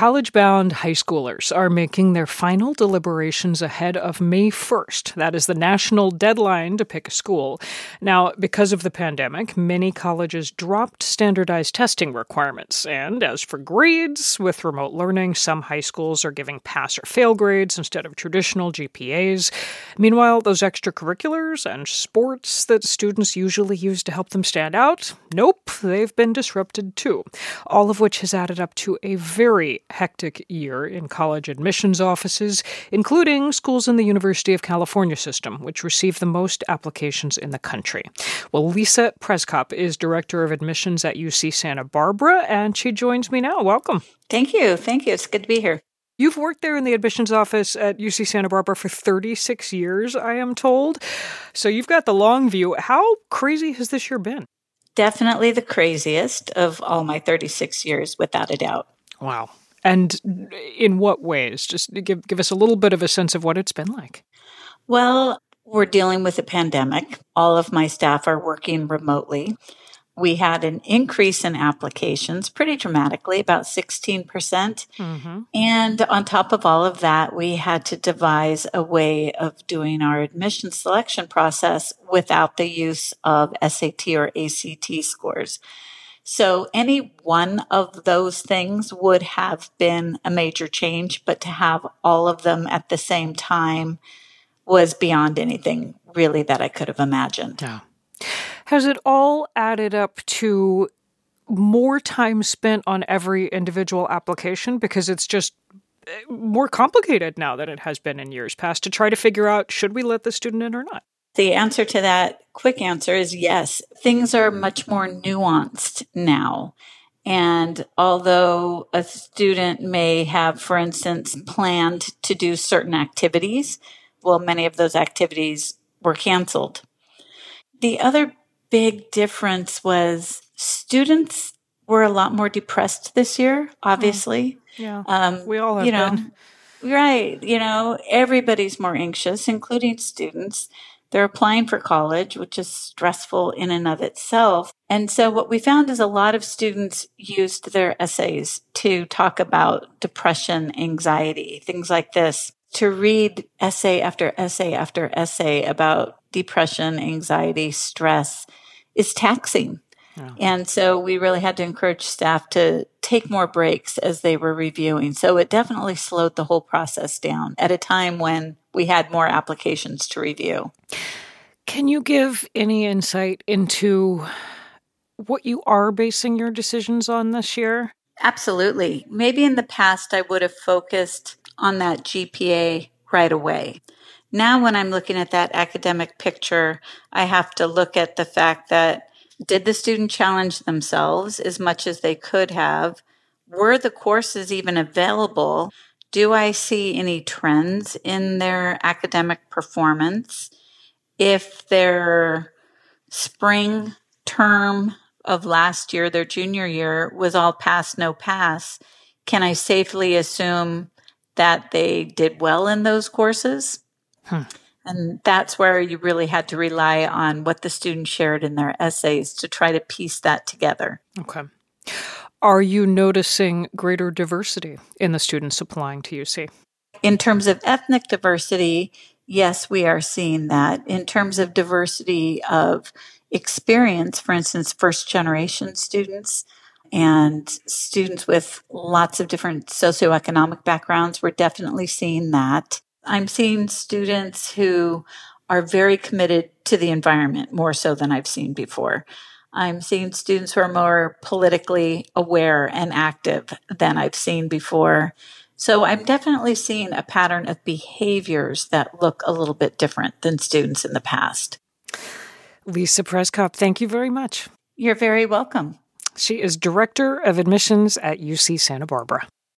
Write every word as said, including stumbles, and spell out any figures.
College-bound high schoolers are making their final deliberations ahead of May first. That is the national deadline to pick a school. Now, because of the pandemic, many colleges dropped standardized testing requirements. And as for grades, with remote learning, some high schools are giving pass or fail grades instead of traditional G P As. Meanwhile, those extracurriculars and sports that students usually use to help them stand out, nope, they've been disrupted too. All of which has added up to a very hectic year in college admissions offices, including schools in the University of California system, which received the most applications in the country. Well, Lisa Preskop is Director of Admissions at U C Santa Barbara, and she joins me now. Welcome. Thank you. Thank you. It's good to be here. You've worked there in the admissions office at U C Santa Barbara for thirty-six years, I am told. So you've got the long view. How crazy has this year been? Definitely the craziest of all my thirty-six years, without a doubt. Wow. And in what ways? Just give give us a little bit of a sense of what it's been like. Well, we're dealing with a pandemic. All of my staff are working remotely. We had an increase in applications pretty dramatically, about sixteen percent. Mm-hmm. And on top of all of that, we had to devise a way of doing our admission selection process without the use of S A T or A C T scores. So any one of those things would have been a major change, but to have all of them at the same time was beyond anything really that I could have imagined. Yeah. Has it all added up to more time spent on every individual application? Because it's just more complicated now than it has been in years past to try to figure out, should we let the student in or not? The answer to that quick answer is yes. Things are much more nuanced now. And although a student may have, for instance, planned to do certain activities, well, many of those activities were canceled. The other big difference was students were a lot more depressed this year, obviously. Yeah, um, we all have you know, been. Right. You know, everybody's more anxious, including students. They're applying for college, which is stressful in and of itself. And so what we found is a lot of students used their essays to talk about depression, anxiety, things like this. To read essay after essay after essay about depression, anxiety, stress is taxing. Yeah. And so we really had to encourage staff to take more breaks as they were reviewing. So it definitely slowed the whole process down at a time when we had more applications to review. Can you give any insight into what you are basing your decisions on this year? Absolutely. Maybe in the past I would have focused on that G P A right away. Now when I'm looking at that academic picture, I have to look at the fact that did the student challenge themselves as much as they could have? Were the courses even available? Do I see any trends in their academic performance? If their spring term of last year, their junior year, was all pass, no pass, can I safely assume that they did well in those courses? Hmm. And that's where you really had to rely on what the students shared in their essays to try to piece that together. Okay. Are you noticing greater diversity in the students applying to U C? In terms of ethnic diversity, yes, we are seeing that. In terms of diversity of experience, for instance, first-generation students and students with lots of different socioeconomic backgrounds, we're definitely seeing that. I'm seeing students who are very committed to the environment, more so than I've seen before. I'm seeing students who are more politically aware and active than I've seen before. So I'm definitely seeing a pattern of behaviors that look a little bit different than students in the past. Lisa Preskop, thank you very much. You're very welcome. She is Director of Admissions at U C Santa Barbara.